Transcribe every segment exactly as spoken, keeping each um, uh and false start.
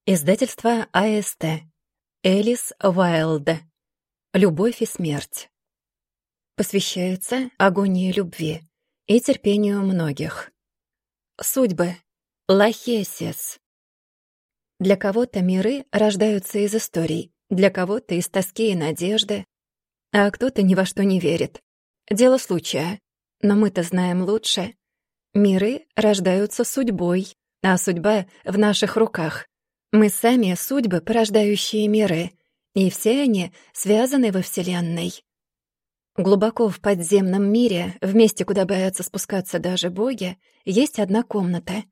Издательство А Эс Тэ. Элис Уайлд. «Любовь и смерть». Посвящается агонии любви и терпению многих. Судьбы. Лахесис. Для кого-то миры рождаются из историй, для кого-то из тоски и надежды, а кто-то ни во что не верит. Дело случая. Но мы-то знаем лучше. Миры рождаются судьбой, а судьба в наших руках. Мы сами — судьбы, порождающие миры, и все они связаны во Вселенной. Глубоко в подземном мире, в месте, куда боятся спускаться даже боги, есть одна комната.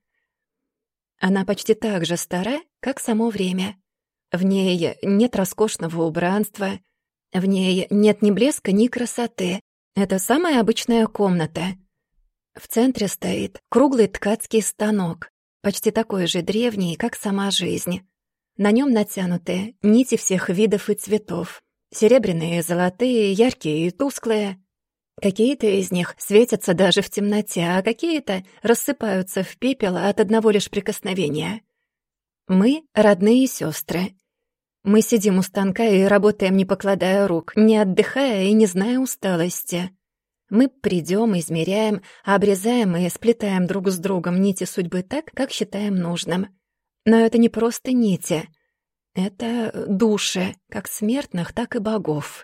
Она почти так же стара, как само время. В ней нет роскошного убранства, в ней нет ни блеска, ни красоты. Это самая обычная комната. В центре стоит круглый ткацкий станок, почти такой же древний, как сама жизнь. На нем натянуты нити всех видов и цветов. Серебряные, золотые, яркие и тусклые. Какие-то из них светятся даже в темноте, а какие-то рассыпаются в пепел от одного лишь прикосновения. Мы — родные сестры. Мы сидим у станка и работаем, не покладая рук, не отдыхая и не зная усталости. Мы придем, измеряем, обрезаем и сплетаем друг с другом нити судьбы так, как считаем нужным. Но это не просто нити. Это души, как смертных, так и богов.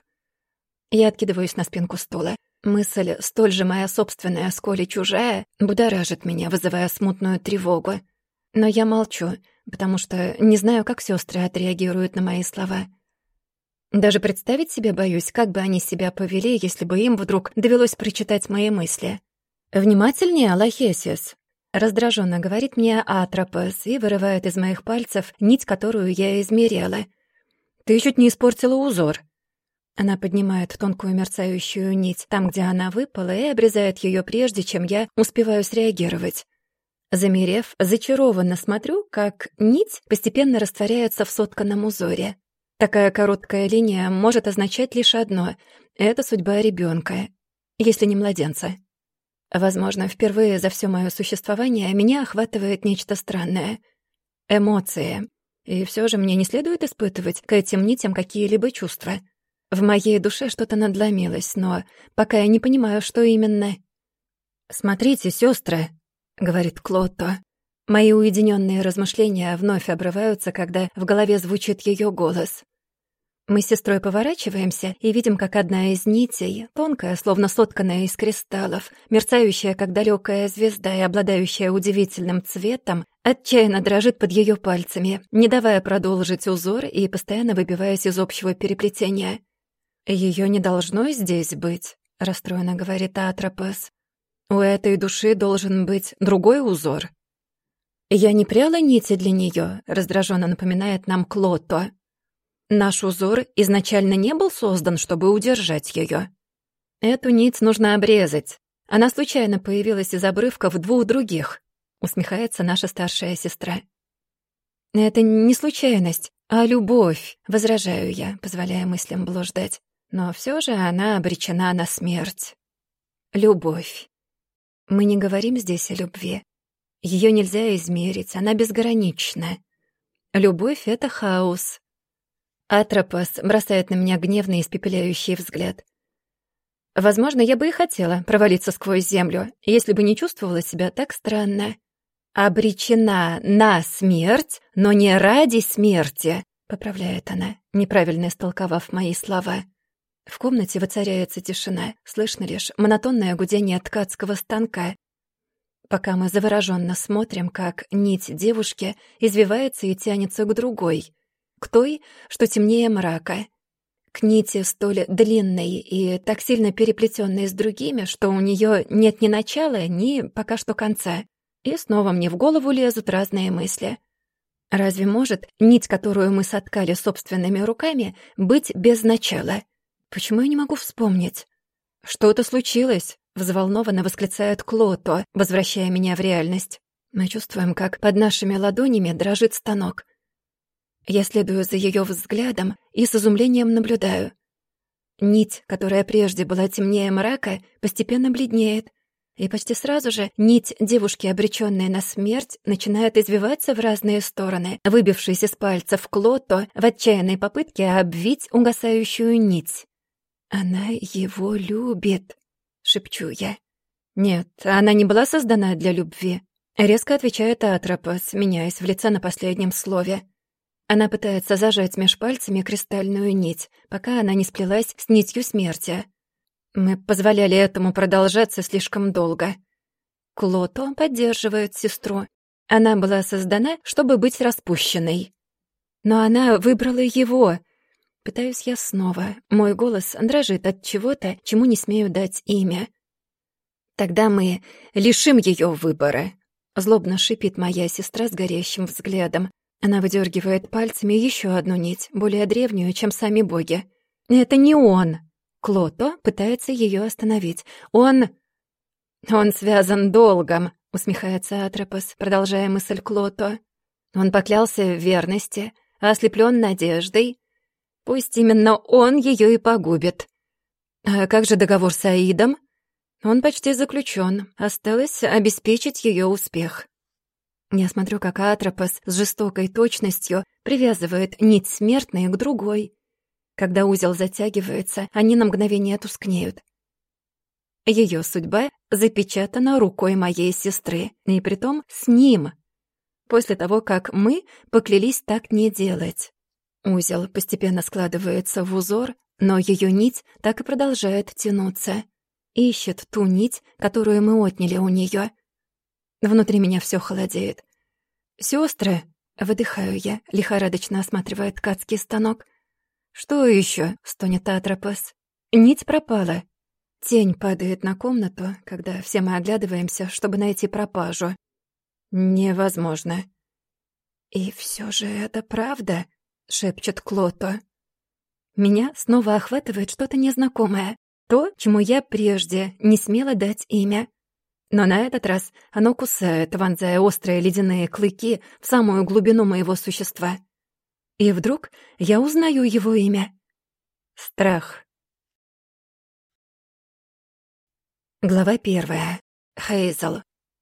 Я откидываюсь на спинку стула. Мысль, столь же моя собственная, сколь и чужая, будоражит меня, вызывая смутную тревогу. Но я молчу, потому что не знаю, как сестры отреагируют на мои слова. Даже представить себе боюсь, как бы они себя повели, если бы им вдруг довелось прочитать мои мысли. «Внимательнее, Лахесис!» — раздраженно говорит мне Атропос и вырывает из моих пальцев нить, которую я измеряла. «Ты чуть не испортила узор!» Она поднимает тонкую мерцающую нить там, где она выпала, и обрезает ее прежде, чем я успеваю среагировать. Замерев, зачарованно смотрю, как нить постепенно растворяется в сотканном узоре. Такая короткая линия может означать лишь одно — это судьба ребенка, если не младенца. Возможно, впервые за все мое существование меня охватывает нечто странное — эмоции. И все же мне не следует испытывать к этим нитям какие-либо чувства. В моей душе что-то надломилось, но пока я не понимаю, что именно. «Смотрите, сестры», — говорит Клотто. Мои уединенные размышления вновь обрываются, когда в голове звучит ее голос. Мы с сестрой поворачиваемся и видим, как одна из нитей, тонкая, словно сотканная из кристаллов, мерцающая, как далекая звезда и обладающая удивительным цветом, отчаянно дрожит под ее пальцами, не давая продолжить узор и постоянно выбиваясь из общего переплетения. «Ее не должно здесь быть», — расстроенно говорит Атропос. «У этой души должен быть другой узор». «Я не пряла нити для нее», — раздраженно напоминает нам Клотто. «Наш узор изначально не был создан, чтобы удержать ее. Эту нить нужно обрезать. Она случайно появилась из обрывков двух других», — усмехается наша старшая сестра. «Это не случайность, а любовь», — возражаю я, позволяя мыслям блуждать. Но все же она обречена на смерть. Любовь. Мы не говорим здесь о любви. Ее нельзя измерить, она безгранична. Любовь — это хаос. Атропос бросает на меня гневный испепеляющий взгляд. Возможно, я бы и хотела провалиться сквозь землю, если бы не чувствовала себя так странно. «Обречена на смерть, но не ради смерти», — поправляет она, неправильно истолковав мои слова. В комнате воцаряется тишина, слышно лишь монотонное гудение ткацкого станка, пока мы завороженно смотрим, как нить девушки извивается и тянется к другой, к той, что темнее мрака, к нити столь длинной и так сильно переплетенной с другими, что у нее нет ни начала, ни пока что конца. И снова мне в голову лезут разные мысли. Разве может нить, которую мы соткали собственными руками, быть без начала? Почему я не могу вспомнить? «Что-то случилось», — взволнованно восклицает Клотто, возвращая меня в реальность. Мы чувствуем, как под нашими ладонями дрожит станок. Я следую за ее взглядом и с изумлением наблюдаю. Нить, которая прежде была темнее мрака, постепенно бледнеет. И почти сразу же нить девушки, обречённой на смерть, начинает извиваться в разные стороны, выбившись из пальцев Клото в отчаянной попытке обвить угасающую нить. «Она его любит», — шепчу я. «Нет, она не была создана для любви», — резко отвечает Атропос, меняясь в лице на последнем слове. Она пытается зажать меж пальцами кристальную нить, пока она не сплелась с нитью смерти. Мы позволяли этому продолжаться слишком долго. Клото поддерживает сестру. Она была создана, чтобы быть распущенной. Но она выбрала его. Пытаюсь я снова. Мой голос дрожит от чего-то, чему не смею дать имя. Тогда мы лишим ее выбора. Злобно шипит моя сестра с горящим взглядом. Она выдергивает пальцами еще одну нить, более древнюю, чем сами боги. Это не он. Клото пытается ее остановить. Он... Он связан долгом, усмехается Атропос, продолжая мысль Клото. Он поклялся в верности, ослеплен надеждой. Пусть именно он ее и погубит. А как же договор с Аидом? Он почти заключен. Осталось обеспечить ее успех. Я смотрю, как Атропос с жестокой точностью привязывает нить смертной к другой. Когда узел затягивается, они на мгновение тускнеют. Ее судьба запечатана рукой моей сестры, и притом с ним, после того, как мы поклялись так не делать. Узел постепенно складывается в узор, но ее нить так и продолжает тянуться. Ищет ту нить, которую мы отняли у нее. Внутри меня все холодеет. «Сестры!» — выдыхаю я, лихорадочно осматривая ткацкий станок. «Что еще?» — стонет Атропос. «Нить пропала». Тень падает на комнату, когда все мы оглядываемся, чтобы найти пропажу. «Невозможно». «И все же это правда?» — шепчет Клото. Меня снова охватывает что-то незнакомое, то, чему я прежде не смела дать имя. Но на этот раз оно кусает, вонзая острые ледяные клыки в самую глубину моего существа. И вдруг я узнаю его имя. Страх. Глава первая. Хейзел.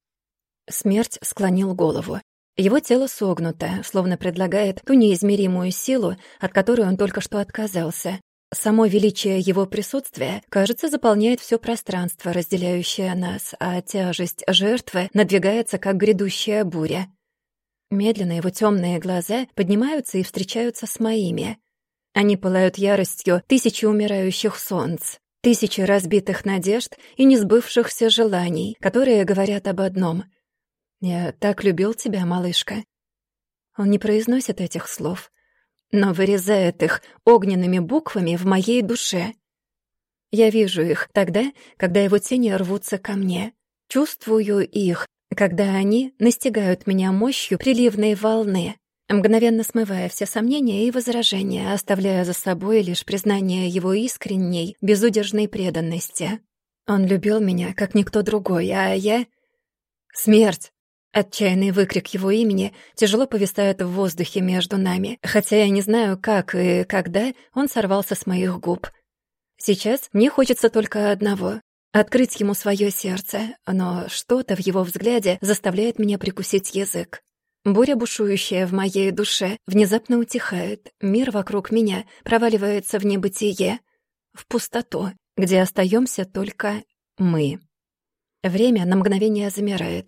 Смерть склонил голову. Его тело согнуто, словно предлагает ту неизмеримую силу, от которой он только что отказался. Само величие его присутствия, кажется, заполняет все пространство, разделяющее нас, а тяжесть жертвы надвигается, как грядущая буря. Медленно его темные глаза поднимаются и встречаются с моими. Они пылают яростью тысячи умирающих солнц, тысячи разбитых надежд и несбывшихся желаний, которые говорят об одном. «Я так любил тебя, малышка». Он не произносит этих слов, но вырезает их огненными буквами в моей душе. Я вижу их тогда, когда его тени рвутся ко мне. Чувствую их, когда они настигают меня мощью приливной волны, мгновенно смывая все сомнения и возражения, оставляя за собой лишь признание его искренней, безудержной преданности. Он любил меня, как никто другой, а я... Смерть! Отчаянный выкрик его имени тяжело повисает в воздухе между нами, хотя я не знаю, как и когда он сорвался с моих губ. Сейчас мне хочется только одного — открыть ему свое сердце, но что-то в его взгляде заставляет меня прикусить язык. Буря, бушующая в моей душе, внезапно утихает, мир вокруг меня проваливается в небытие, в пустоту, где остаемся только мы. Время на мгновение замирает.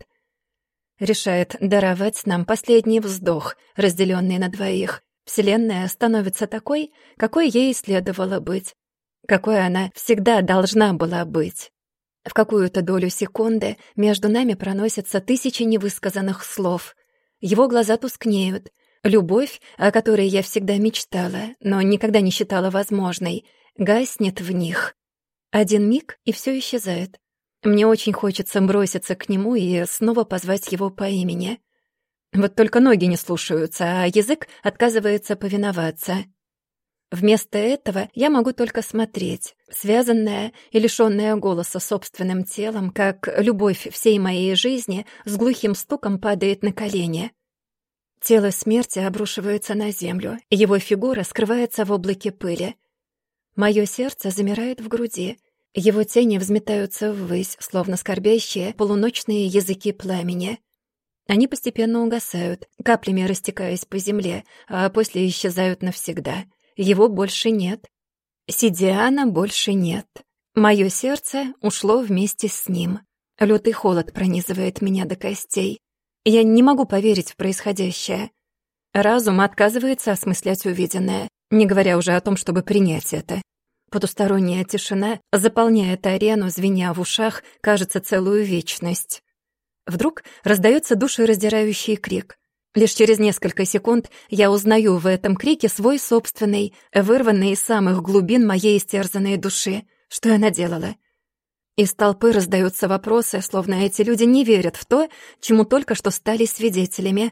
Решает даровать нам последний вздох, разделенный на двоих. Вселенная становится такой, какой ей следовало быть, какой она всегда должна была быть. В какую-то долю секунды между нами проносятся тысячи невысказанных слов. Его глаза тускнеют. Любовь, о которой я всегда мечтала, но никогда не считала возможной, гаснет в них. Один миг, и все исчезает. Мне очень хочется броситься к нему и снова позвать его по имени. Вот только ноги не слушаются, а язык отказывается повиноваться. Вместо этого я могу только смотреть, связанная и лишённая голоса собственным телом, как любовь всей моей жизни с глухим стуком падает на колени. Тело смерти обрушивается на землю, его фигура скрывается в облаке пыли. Моё сердце замирает в груди. Его тени взметаются ввысь, словно скорбящие полуночные языки пламени. Они постепенно угасают, каплями растекаясь по земле, а после исчезают навсегда. Его больше нет. Сидиана больше нет. Моё сердце ушло вместе с ним. Лютый холод пронизывает меня до костей. Я не могу поверить в происходящее. Разум отказывается осмыслять увиденное, не говоря уже о том, чтобы принять это. Потусторонняя тишина заполняет арену, звеня в ушах, кажется, целую вечность. Вдруг раздаётся душераздирающий крик. Лишь через несколько секунд я узнаю в этом крике свой собственный, вырванный из самых глубин моей истерзанной души. Что я наделала? Из толпы раздаются вопросы, словно эти люди не верят в то, чему только что стали свидетелями.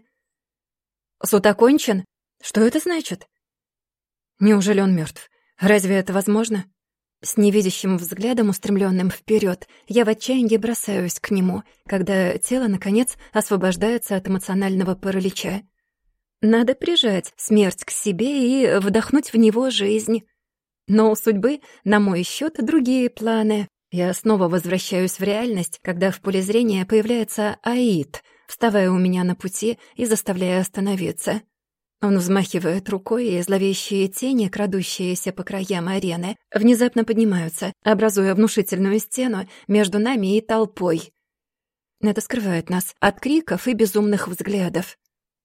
Суд окончен? Что это значит? Неужели он мертв? Разве это возможно? С невидящим взглядом, устремленным вперед, я в отчаянии бросаюсь к нему, когда тело, наконец, освобождается от эмоционального паралича. Надо прижать смерть к себе и вдохнуть в него жизнь. Но у судьбы, на мой счет, другие планы. Я снова возвращаюсь в реальность, когда в поле зрения появляется Аид, вставая у меня на пути и заставляя остановиться. Он взмахивает рукой, и зловещие тени, крадущиеся по краям арены, внезапно поднимаются, образуя внушительную стену между нами и толпой. Это скрывает нас от криков и безумных взглядов.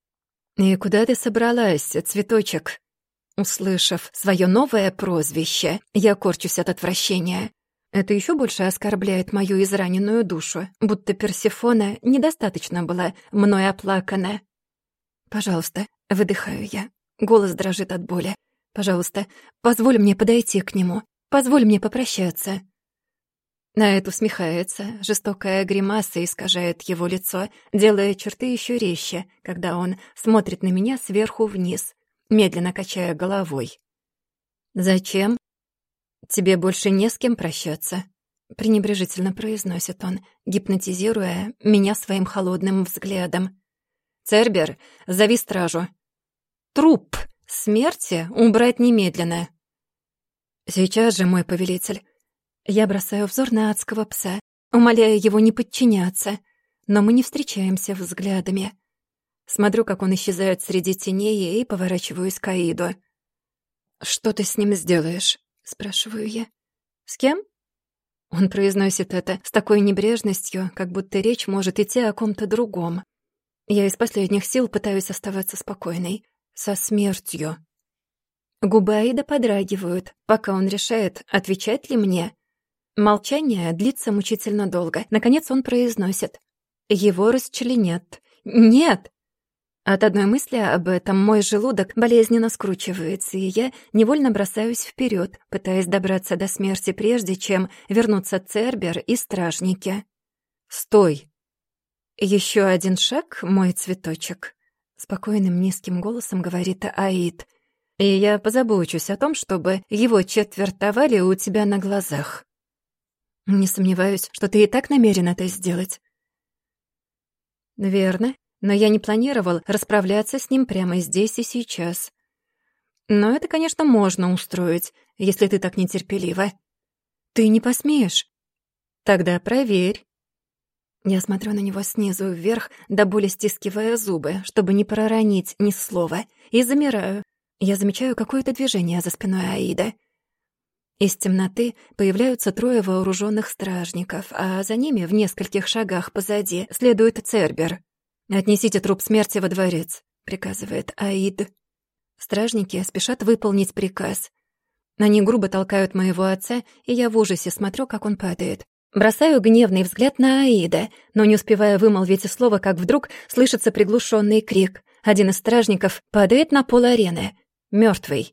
«И куда ты собралась, цветочек?» Услышав свое новое прозвище, я корчусь от отвращения. Это еще больше оскорбляет мою израненную душу, будто Персефона недостаточно была мной оплакана. «Пожалуйста», — выдыхаю я. Голос дрожит от боли. «Пожалуйста, позволь мне подойти к нему. Позволь мне попрощаться». Наэт усмехается, жестокая гримаса искажает его лицо, делая черты еще резче, когда он смотрит на меня сверху вниз, медленно качая головой. «Зачем? Тебе больше не с кем прощаться», — пренебрежительно произносит он, гипнотизируя меня своим холодным взглядом. «Цербер, зови стражу. Труп смерти убрать немедленно». «Сейчас же, мой повелитель». Я бросаю взор на адского пса, умоляя его не подчиняться, но мы не встречаемся взглядами. Смотрю, как он исчезает среди теней, и поворачиваюсь к Аиду. «Что ты с ним сделаешь?» — спрашиваю я. «С кем?» Он произносит это с такой небрежностью, как будто речь может идти о ком-то другом. Я из последних сил пытаюсь оставаться спокойной. Со смертью. Губы Аида подрагивают, пока он решает, отвечать ли мне. Молчание длится мучительно долго. Наконец он произносит. Его расчленят. «Нет!» От одной мысли об этом мой желудок болезненно скручивается, и я невольно бросаюсь вперед, пытаясь добраться до смерти, прежде чем вернутся Цербер и стражники. «Стой!» «Еще один шаг, мой цветочек», — спокойным низким голосом говорит Аид, «и я позабочусь о том, чтобы его четвертовали у тебя на глазах». «Не сомневаюсь, что ты и так намерен это сделать». «Верно, но я не планировал расправляться с ним прямо здесь и сейчас. Но это, конечно, можно устроить, если ты так нетерпелива». «Ты не посмеешь?» «Тогда проверь». Я смотрю на него снизу вверх, до боли стискивая зубы, чтобы не проронить ни слова, и замираю. Я замечаю какое-то движение за спиной Аида. Из темноты появляются трое вооруженных стражников, а за ними, в нескольких шагах позади, следует Цербер. «Отнесите труп смерти во дворец», — приказывает Аид. Стражники спешат выполнить приказ. Они грубо толкают моего отца, и я в ужасе смотрю, как он падает. Бросаю гневный взгляд на Аида, но не успевая вымолвить и слова, как вдруг слышится приглушенный крик. Один из стражников падает на пол арены, мертвый.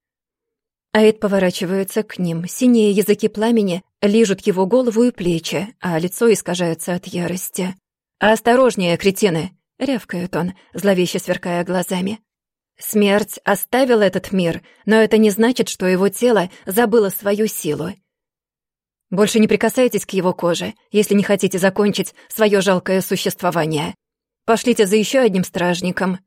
Аид поворачивается к ним, синие языки пламени лижут его голову и плечи, а лицо искажается от ярости. «Осторожнее, кретины!» — рявкает он, зловеще сверкая глазами. «Смерть оставила этот мир, но это не значит, что его тело забыло свою силу. Больше не прикасайтесь к его коже, если не хотите закончить свое жалкое существование. Пошлите за еще одним стражником».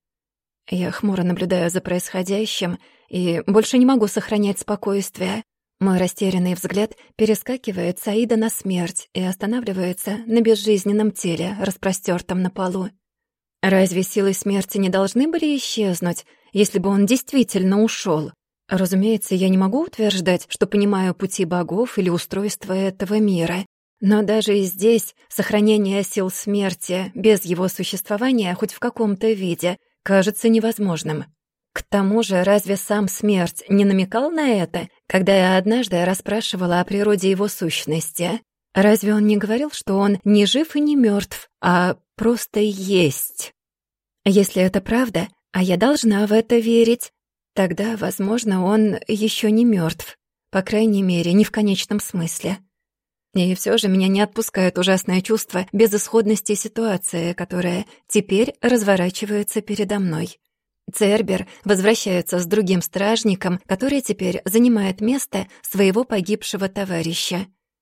Я хмуро наблюдаю за происходящим и больше не могу сохранять спокойствие. Мой растерянный взгляд перескакивает с Аида на смерть и останавливается на безжизненном теле, распростёртом на полу. Разве силы смерти не должны были исчезнуть, если бы он действительно ушёл? Разумеется, я не могу утверждать, что понимаю пути богов или устройство этого мира. Но даже и здесь сохранение сил смерти без его существования хоть в каком-то виде кажется невозможным. К тому же, разве сам смерть не намекал на это, когда я однажды расспрашивала о природе его сущности? Разве он не говорил, что он не жив и не мёртв, а просто есть? Если это правда, а я должна в это верить, тогда, возможно, он ещё не мёртв, по крайней мере, не в конечном смысле. И всё же меня не отпускает ужасное чувство безысходности ситуации, которая теперь разворачивается передо мной. Цербер возвращается с другим стражником, который теперь занимает место своего погибшего товарища.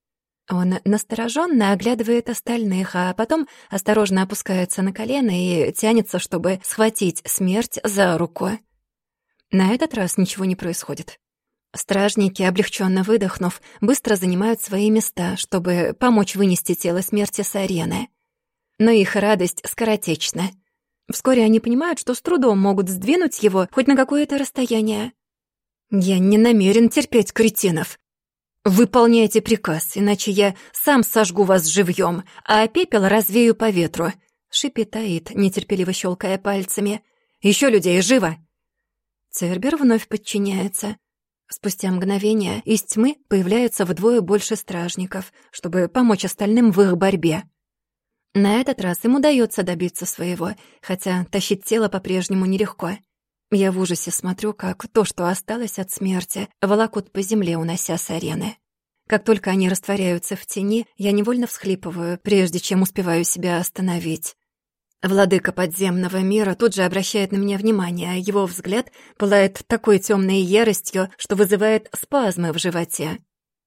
Он настороженно оглядывает остальных, а потом осторожно опускается на колено и тянется, чтобы схватить смерть за руку. На этот раз ничего не происходит. Стражники, облегченно выдохнув, быстро занимают свои места, чтобы помочь вынести тело смерти с арены. Но их радость скоротечна. Вскоре они понимают, что с трудом могут сдвинуть его хоть на какое-то расстояние. «Я не намерен терпеть кретинов. Выполняйте приказ, иначе я сам сожгу вас живьем, а пепел развею по ветру», — шипит Аид, нетерпеливо щелкая пальцами. «Еще людей, живо!» Цербер вновь подчиняется. Спустя мгновение из тьмы появляется вдвое больше стражников, чтобы помочь остальным в их борьбе. На этот раз им удается добиться своего, хотя тащить тело по-прежнему нелегко. Я в ужасе смотрю, как то, что осталось от смерти, волокут по земле, унося с арены. Как только они растворяются в тени, я невольно всхлипываю, прежде чем успеваю себя остановить. Владыка подземного мира тут же обращает на меня внимание, а его взгляд пылает такой темной яростью, что вызывает спазмы в животе.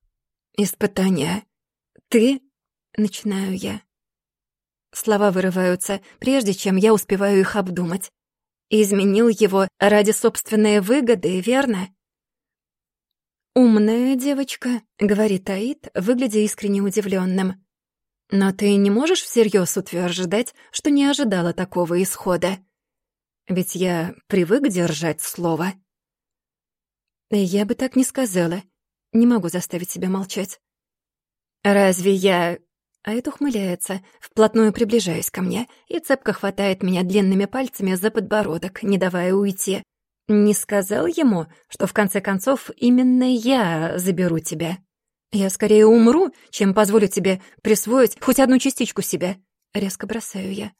«Испытание. Ты?» — начинаю я. Слова вырываются, прежде чем я успеваю их обдумать. Изменил его ради собственной выгоды, верно? «Умная девочка», — говорит Аид, выглядя искренне удивленным. «Но ты не можешь всерьез утверждать, что не ожидала такого исхода? Ведь я привык держать слово». Я бы так не сказала. Не могу заставить себя молчать. «Разве я...» Аид ухмыляется, вплотную приближаясь ко мне, и цепко хватает меня длинными пальцами за подбородок, не давая уйти. «Не сказал ему, что в конце концов именно я заберу тебя? Я скорее умру, чем позволю тебе присвоить хоть одну частичку себя», — резко бросаю я.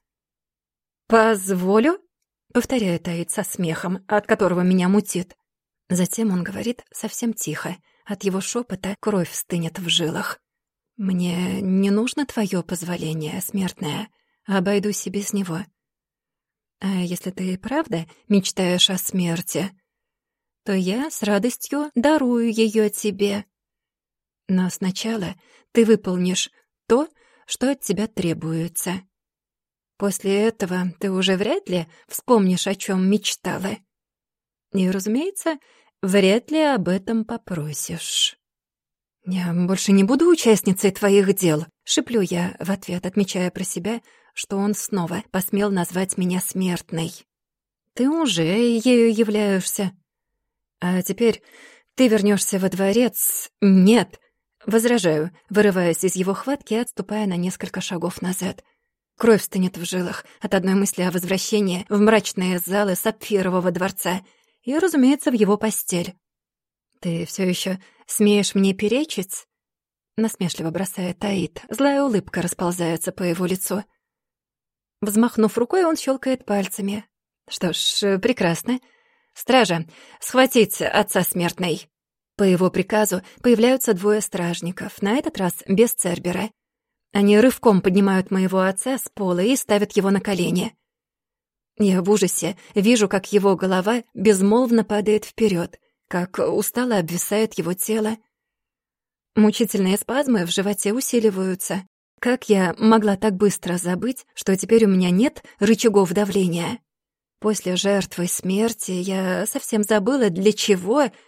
«Позволю?» — повторяет Аид со смехом, от которого меня мутит. Затем он говорит совсем тихо, от его шепота кровь стынет в жилах. «Мне не нужно твое позволение, смертная. Обойдусь и без него. А если ты правда мечтаешь о смерти, то я с радостью дарую ее тебе. Но сначала ты выполнишь то, что от тебя требуется. После этого ты уже вряд ли вспомнишь, о чем мечтала. И, разумеется, вряд ли об этом попросишь». «Я больше не буду участницей твоих дел», — шеплю я в ответ, отмечая про себя, что он снова посмел назвать меня смертной. «Ты уже ею являешься. А теперь ты вернешься во дворец...» «Нет», — возражаю, вырываясь из его хватки и отступая на несколько шагов назад. Кровь стынет в жилах от одной мысли о возвращении в мрачные залы Сапфирового дворца и, разумеется, в его постель. «Ты все еще смеешь мне перечить?» — насмешливо бросает Аид. Злая улыбка расползается по его лицу. Взмахнув рукой, он щелкает пальцами. «Что ж, прекрасно. Стража, схватить отца смертной!» По его приказу появляются двое стражников, на этот раз без Цербера. Они рывком поднимают моего отца с пола и ставят его на колени. Я в ужасе вижу, как его голова безмолвно падает вперед, как устало обвисает его тело. Мучительные спазмы в животе усиливаются. Как я могла так быстро забыть, что теперь у меня нет рычагов давления? После жертвы смерти я совсем забыла, для чего...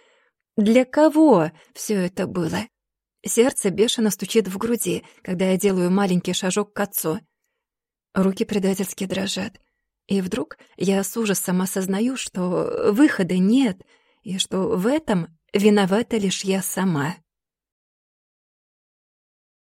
Для кого все это было? Сердце бешено стучит в груди, когда я делаю маленький шажок к отцу. Руки предательски дрожат. И вдруг я с ужасом осознаю, что выхода нет, и что в этом виновата лишь я сама.